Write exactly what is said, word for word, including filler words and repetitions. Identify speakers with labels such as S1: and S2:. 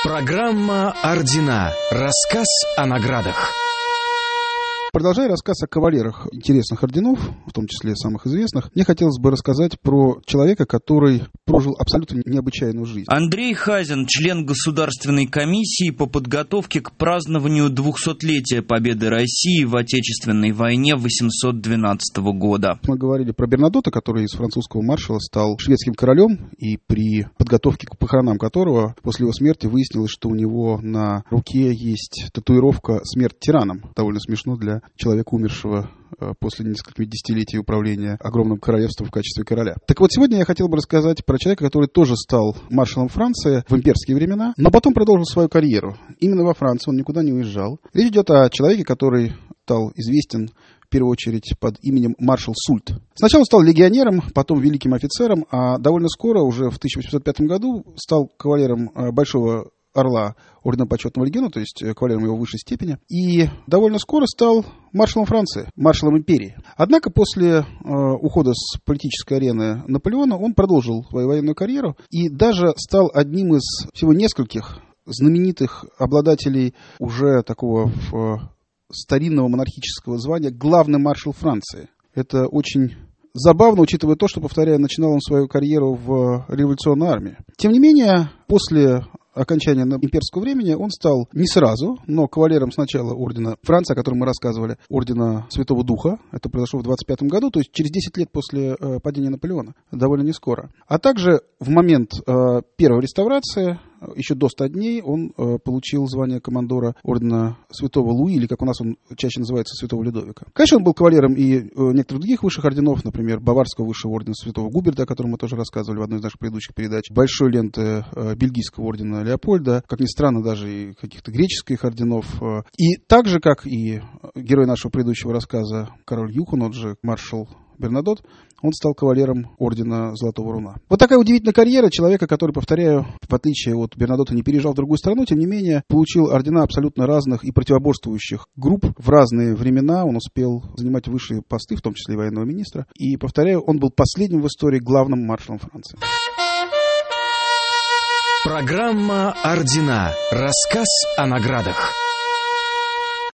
S1: Программа «Ордена». Рассказ о наградах.
S2: Продолжая рассказ о кавалерах интересных орденов, в том числе самых известных, мне хотелось бы рассказать про человека, который прожил абсолютно необычайную жизнь.
S3: Андрей Хазин, член Государственной комиссии по подготовке к празднованию двухсотлетия победы России в Отечественной войне восемьсот двенадцатого года.
S2: Мы говорили про Бернадотта, который из французского маршала стал шведским королем, и при подготовке к похоронам которого после его смерти выяснилось, что у него на руке есть татуировка «Смерть тираном». Довольно смешно для человека, умершего после нескольких десятилетий управления огромным королевством в качестве короля. Так вот, сегодня я хотел бы рассказать про человека, который тоже стал маршалом Франции в имперские времена, но потом продолжил свою карьеру. Именно во Франции, он никуда не уезжал. Речь идет о человеке, который стал известен в первую очередь под именем маршал Сульт. Сначала он стал легионером, потом великим офицером, а довольно скоро, уже в тысяча восемьсот пятом году, стал кавалером Большого Орла Ордена Почетного Легиона, то есть кавалером его высшей степени, и довольно скоро стал маршалом Франции, маршалом империи. Однако после э, ухода с политической арены Наполеона он продолжил свою военную карьеру и даже стал одним из всего нескольких знаменитых обладателей уже такого э, старинного монархического звания главный маршал Франции. Это очень забавно, учитывая то, что, повторяю, начинал он свою карьеру в революционной армии. Тем не менее, после окончания имперского времени он стал не сразу, но кавалером сначала ордена Франции, о котором мы рассказывали, ордена Святого Духа. Это произошло в двадцать пятом году, то есть через десять лет после э, падения Наполеона, довольно не скоро. А также в момент э, первой реставрации, еще до ста дней, он э, получил звание командора ордена Святого Луи, или, как у нас он чаще называется, Святого Людовика. Конечно, он был кавалером и э, некоторых других высших орденов, например, Баварского высшего ордена Святого Губерта, о котором мы тоже рассказывали в одной из наших предыдущих передач, большой ленты э, Бельгийского ордена Леопольда, как ни странно, даже и каких-то греческих орденов. Э, и так же, как и герой нашего предыдущего рассказа, король Юхан, же маршал Бернадотт, он стал кавалером ордена Золотого Руна. Вот такая удивительная карьера человека, который, повторяю, в отличие от Бернадотта, не переезжал в другую страну, тем не менее, получил ордена абсолютно разных и противоборствующих групп в разные времена. Он успел занимать высшие посты, в том числе и военного министра. И, повторяю, он был последним в истории главным маршалом Франции.
S1: Программа «Ордена». Рассказ о наградах.